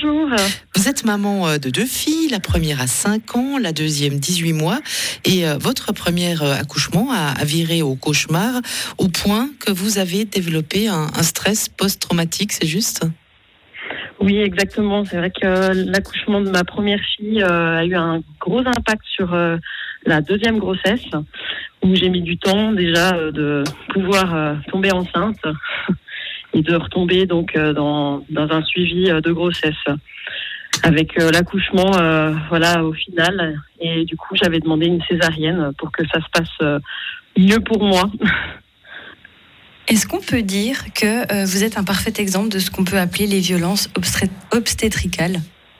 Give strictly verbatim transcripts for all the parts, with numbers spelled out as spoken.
bonjour. Vous êtes maman de deux filles, la première a cinq ans, la deuxième dix-huit mois. Et votre premier accouchement a, a viré au cauchemar au point que vous avez développé un, un stress post-traumatique, c'est juste ? Oui, exactement. C'est vrai que l'accouchement de ma première fille euh, a eu un gros impact sur euh, la deuxième grossesse, où j'ai mis du temps déjà euh, de pouvoir euh, tomber enceinte et de retomber donc euh, dans, dans un suivi euh, de grossesse avec euh, l'accouchement euh, voilà au final. Et du coup, j'avais demandé une césarienne pour que ça se passe euh, mieux pour moi. Est-ce qu'on peut dire que euh, vous êtes un parfait exemple de ce qu'on peut appeler les violences obsté- obstétricales ?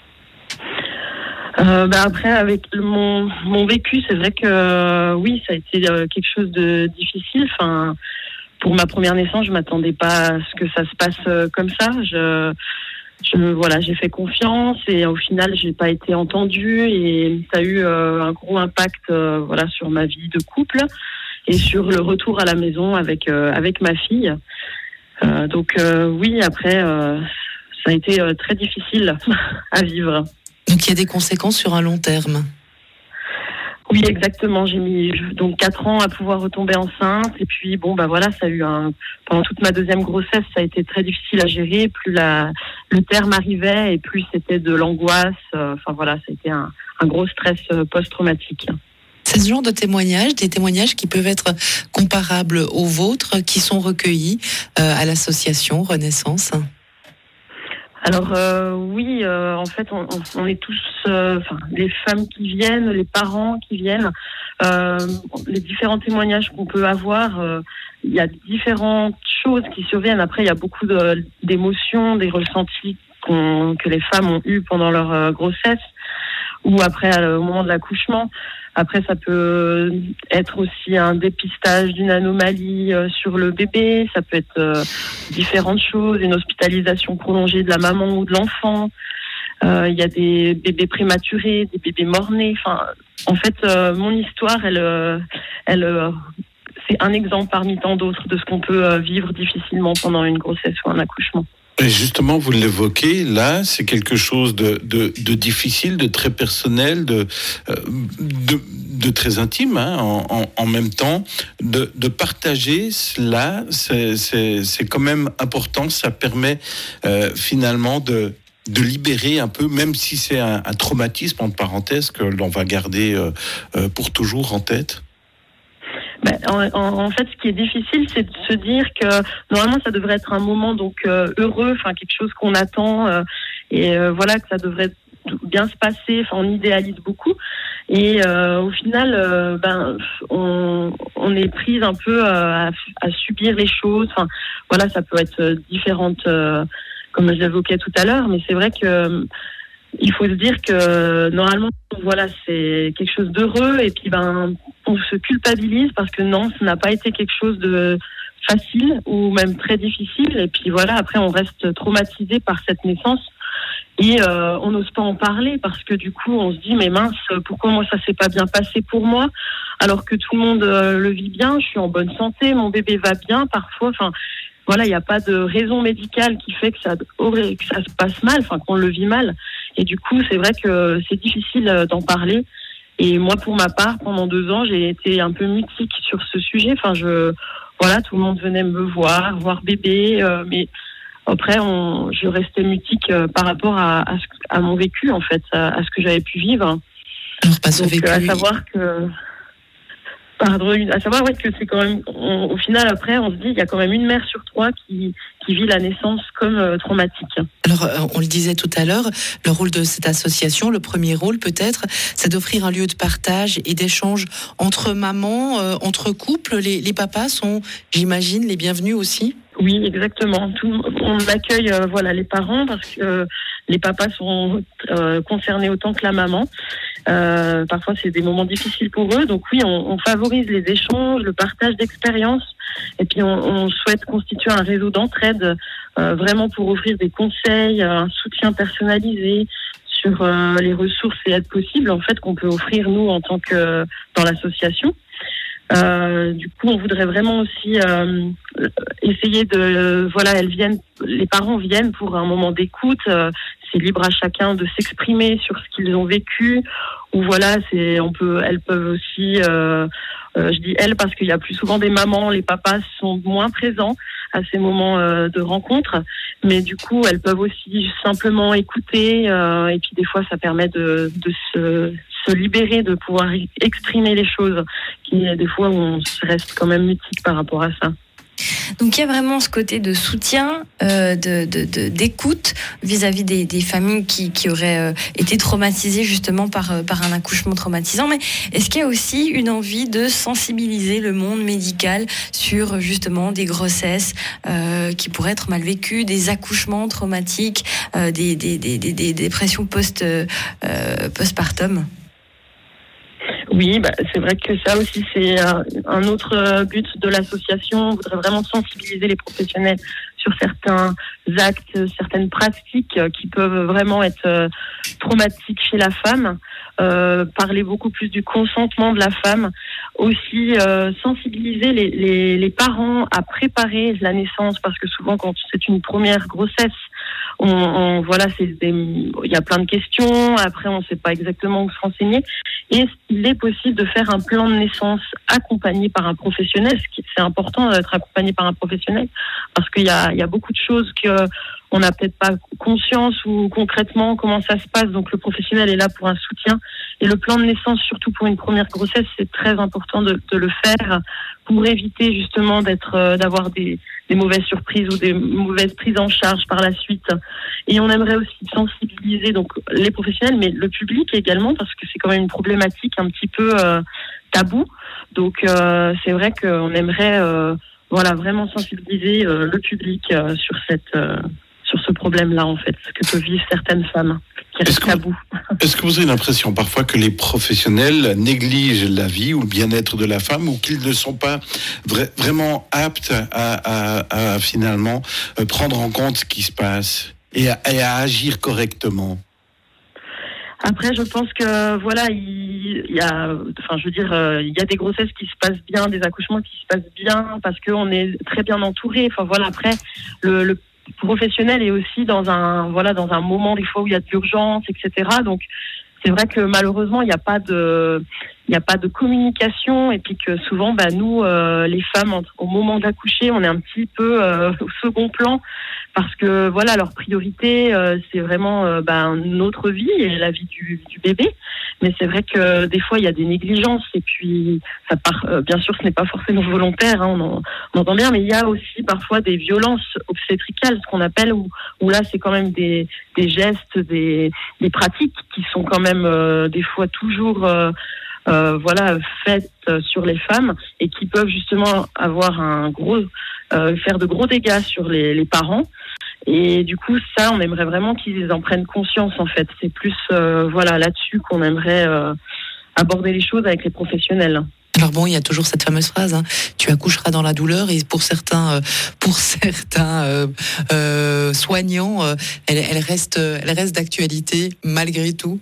euh, bah Après, avec le, mon, mon vécu, c'est vrai que euh, oui, ça a été euh, quelque chose de difficile. Enfin, pour ma première naissance, je m'attendais pas à ce que ça se passe euh, comme ça. Je, je, voilà, j'ai fait confiance et au final, j'ai pas été entendue et ça a eu euh, un gros impact euh, voilà, sur ma vie de couple. Et sur le retour à la maison avec euh, avec ma fille. Euh, donc euh, oui, après, euh, ça a été euh, très difficile à vivre. Donc il y a des conséquences sur un long terme. Oui, exactement. J'ai mis donc quatre ans à pouvoir retomber enceinte. Et puis bon, bah voilà, ça a eu un pendant toute ma deuxième grossesse, ça a été très difficile à gérer. Plus la le terme arrivait et plus c'était de l'angoisse. Enfin voilà, ça a été un, un gros stress post-traumatique. C'est ce genre de témoignages, des témoignages qui peuvent être comparables aux vôtres, qui sont recueillis euh, à l'association Renaissance. Alors euh, oui, euh, en fait, on, on est tous, euh, enfin, les femmes qui viennent, les parents qui viennent, euh, les différents témoignages qu'on peut avoir. Euh, il y a différentes choses qui surviennent. Après, il y a beaucoup de, d'émotions, des ressentis qu'on, que les femmes ont eus pendant leur euh, grossesse ou après euh, au moment de l'accouchement. Après, ça peut être aussi un dépistage d'une anomalie euh, sur le bébé. Ça peut être euh, différentes choses, une hospitalisation prolongée de la maman ou de l'enfant. Euh, il y a des bébés prématurés, des bébés mort-nés. Enfin, en fait, euh, mon histoire, elle, euh, elle, euh, c'est un exemple parmi tant d'autres de ce qu'on peut euh, vivre difficilement pendant une grossesse ou un accouchement. Et justement, vous l'évoquez, là, c'est quelque chose de, de, de difficile, de très personnel, de, de, de très intime, hein, en, en, en même temps. De, de partager cela, c'est, c'est, c'est quand même important, ça permet euh, finalement de, de libérer un peu, même si c'est un, un traumatisme, entre parenthèses, que l'on va garder euh, euh, pour toujours en tête. Ben, en, en, en fait, ce qui est difficile, c'est de se dire que normalement, ça devrait être un moment donc euh, heureux, enfin quelque chose qu'on attend, euh, et euh, voilà que ça devrait bien se passer. Enfin, on idéalise beaucoup, et euh, au final, euh, ben on, on est prise un peu euh, à, à subir les choses. Enfin, voilà, ça peut être différentes, euh, comme je l'évoquais tout à l'heure, mais c'est vrai que il faut se dire que normalement, voilà, c'est quelque chose d'heureux, et puis ben on se culpabilise parce que non, ça n'a pas été quelque chose de facile ou même très difficile. Et puis voilà, après on reste traumatisé par cette naissance et euh, on n'ose pas en parler parce que du coup on se dit mais mince, pourquoi moi ça s'est pas bien passé pour moi alors que tout le monde euh, le vit bien, je suis en bonne santé, mon bébé va bien parfois. Enfin voilà, il n'y a pas de raison médicale qui fait que ça, que ça se passe mal, enfin qu'on le vit mal. Et du coup c'est vrai que c'est difficile d'en parler. Et moi, pour ma part, pendant deux ans, j'ai été un peu mutique sur ce sujet. Enfin, je, voilà, tout le monde venait me voir, voir bébé, euh, mais après, on, je restais mutique euh, par rapport à, à, ce, à mon vécu, en fait, à, à ce que j'avais pu vivre. Alors, pas ce Donc, vécu. à savoir que, pardon, à savoir ouais, que c'est quand même, on, au final, après, on se dit, il y a quand même une mère sur trois qui, qui vit la naissance comme euh, traumatique. Alors, on le disait tout à l'heure, le rôle de cette association, le premier rôle peut-être, c'est d'offrir un lieu de partage et d'échange entre mamans, euh, entre couples. Les, les papas sont, j'imagine, les bienvenus aussi. Oui, exactement. Tout, on accueille euh, voilà, les parents parce que euh, les papas sont euh, concernés autant que la maman. Euh, parfois, c'est des moments difficiles pour eux. Donc oui, on, on favorise les échanges, le partage d'expériences. Et puis, on, on souhaite constituer un réseau d'entraide euh, vraiment pour offrir des conseils, un soutien personnalisé sur euh, les ressources et aides possibles en fait qu'on peut offrir nous en tant que dans l'association. Euh, du coup, on voudrait vraiment aussi euh, essayer de, euh, voilà, elles viennent, les parents viennent pour un moment d'écoute. Euh, c'est libre à chacun de s'exprimer sur ce qu'ils ont vécu. Ou voilà, c'est, on peut, elles peuvent aussi, euh, euh, je dis elles parce qu'il y a plus souvent des mamans, les papas sont moins présents à ces moments euh, de rencontre, mais du coup, elles peuvent aussi simplement écouter, euh, et puis des fois, ça permet de, de se, se libérer, de pouvoir exprimer les choses, qui des fois, on reste quand même mutique par rapport à ça. Donc il y a vraiment ce côté de soutien, euh, de, de, de, d'écoute vis-à-vis des, des familles qui, qui auraient euh, été traumatisées justement par, euh, par un accouchement traumatisant. Mais est-ce qu'il y a aussi une envie de sensibiliser le monde médical sur justement des grossesses euh, qui pourraient être mal vécues, des accouchements traumatiques, euh, des, des, des, des, des dépressions post, euh, postpartum? Oui, bah, c'est vrai que ça aussi, c'est un, un autre but de l'association. On voudrait vraiment sensibiliser les professionnels sur certains actes, certaines pratiques qui peuvent vraiment être euh, traumatiques chez la femme. Euh, parler beaucoup plus du consentement de la femme. Aussi, euh, sensibiliser les, les, les parents à préparer la naissance, parce que souvent, quand c'est une première grossesse, on, on voilà, c'est des, il y a plein de questions. Après, on ne sait pas exactement où se renseigner. Et il est possible de faire un plan de naissance accompagné par un professionnel. C'est important d'être accompagné par un professionnel parce qu'il y a, il y a beaucoup de choses que on n'a peut-être pas conscience ou concrètement comment ça se passe. Donc le professionnel est là pour un soutien. Et le plan de naissance, surtout pour une première grossesse, c'est très important de, de le faire pour éviter justement d'être, euh, d'avoir des, des mauvaises surprises ou des mauvaises prises en charge par la suite. Et on aimerait aussi sensibiliser donc les professionnels, mais le public également, parce que c'est quand même une problématique un petit peu euh, tabou. Donc euh, c'est vrai qu'on aimerait euh, voilà vraiment sensibiliser euh, le public euh, sur cette euh, sur ce problème-là, en fait, ce que peuvent vivre certaines femmes qui restent tabou. Est-ce que vous avez l'impression parfois que les professionnels négligent la vie ou le bien-être de la femme, ou qu'ils ne sont pas vra- vraiment aptes à, à, à finalement prendre en compte ce qui se passe et à, et à agir correctement? Après, je pense que voilà, il, il y a, enfin, je veux dire, euh, il y a des grossesses qui se passent bien, des accouchements qui se passent bien, parce qu'on est très bien entouré. Enfin voilà, après, le, le professionnel est aussi dans un, voilà, dans un moment des fois où il y a de l'urgence, et cetera. Donc c'est vrai que malheureusement, il n'y a pas de, il n'y a pas de communication, et puis que souvent, bah, nous, euh, les femmes, au moment d'accoucher, on est un petit peu euh, au second plan, parce que voilà, leur priorité, euh, c'est vraiment euh, bah, notre vie et la vie du, du bébé. Mais c'est vrai que des fois, il y a des négligences, et puis ça part. Euh, bien sûr, ce n'est pas forcément volontaire, hein, on, en, on entend bien, mais il y a aussi parfois des violences obstétricales, ce qu'on appelle, où, où là, c'est quand même des, des gestes, des, des pratiques qui sont quand même euh, des fois toujours euh, euh, voilà faites sur les femmes, et qui peuvent justement avoir un gros euh, faire de gros dégâts sur les, les parents. Et du coup, ça, on aimerait vraiment qu'ils en prennent conscience, en fait. C'est plus euh, voilà là-dessus qu'on aimerait euh, aborder les choses avec les professionnels. Alors bon, il y a toujours cette fameuse phrase, hein, tu accoucheras dans la douleur, et pour certains, euh, pour certains euh, euh, soignants, euh, elle, elle reste, elle reste d'actualité malgré tout.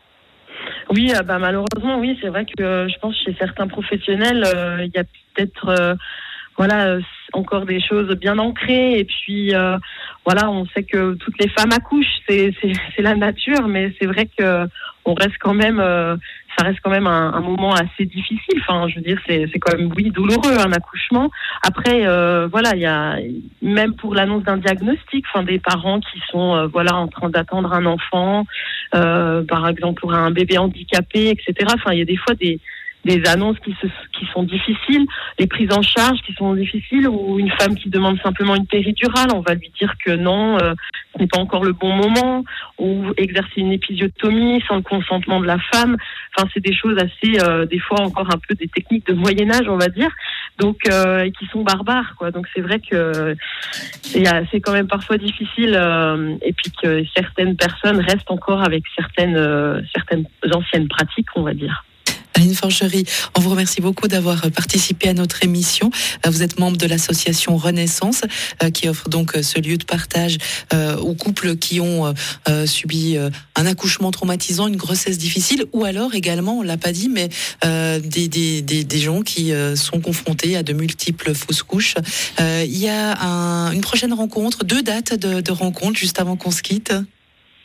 Oui, euh, bah malheureusement, oui, c'est vrai que euh, je pense chez certains professionnels, euh, il y a peut-être euh, voilà euh, encore des choses bien ancrées, et puis euh, voilà, on sait que toutes les femmes accouchent, c'est c'est, c'est la nature, mais c'est vrai que on reste quand même, euh, ça reste quand même un, un moment assez difficile. Enfin, je veux dire, c'est, c'est quand même, oui, douloureux, un accouchement. Après, euh, voilà, il y a, même pour l'annonce d'un diagnostic, enfin, des parents qui sont, euh, voilà, en train d'attendre un enfant, euh, par exemple, pour un bébé handicapé, et cetera. Enfin, il y a des fois des, des annonces qui, se, qui sont difficiles, les prises en charge qui sont difficiles, ou une femme qui demande simplement une péridurale, on va lui dire que non, euh, ce n'est pas encore le bon moment, ou exercer une épisiotomie sans le consentement de la femme. Enfin, c'est des choses assez, euh, des fois encore un peu des techniques de Moyen-Âge, on va dire, donc euh, et qui sont barbares, quoi. Donc c'est vrai que c'est, c'est quand même parfois difficile, euh, et puis que certaines personnes restent encore avec certaines, euh, certaines anciennes pratiques, on va dire. Aline Forgerie, on vous remercie beaucoup d'avoir participé à notre émission. Vous êtes membre de l'association Renaissance, qui offre donc ce lieu de partage aux couples qui ont subi un accouchement traumatisant, une grossesse difficile, ou alors également, on l'a pas dit, mais des, des, des, des gens qui sont confrontés à de multiples fausses couches. Il y a un, une prochaine rencontre, deux dates de, de rencontre juste avant qu'on se quitte.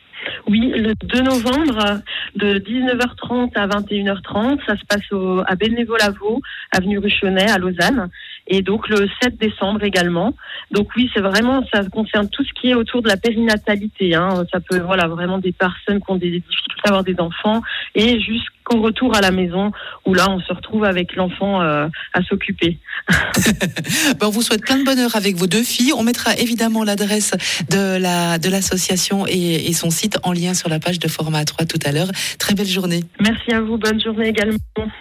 Oui, le deux novembre, de dix-neuf heures trente à vingt et une heures trente, ça se passe au, à Bénévaux-Lavaux, avenue Ruchonnet, à Lausanne. Et donc le sept décembre également. Donc oui, c'est vraiment, ça concerne tout ce qui est autour de la périnatalité. Hein. Ça peut, voilà, vraiment des personnes qui ont des difficultés à avoir des enfants et jusqu'au retour à la maison où là, on se retrouve avec l'enfant euh, à s'occuper. Ben, on vous souhaite plein de bonheur avec vos deux filles. On mettra évidemment l'adresse de la de l'association et, et son site en lien sur la page de Format trois tout à l'heure. Très belle journée. Merci à vous, bonne journée également.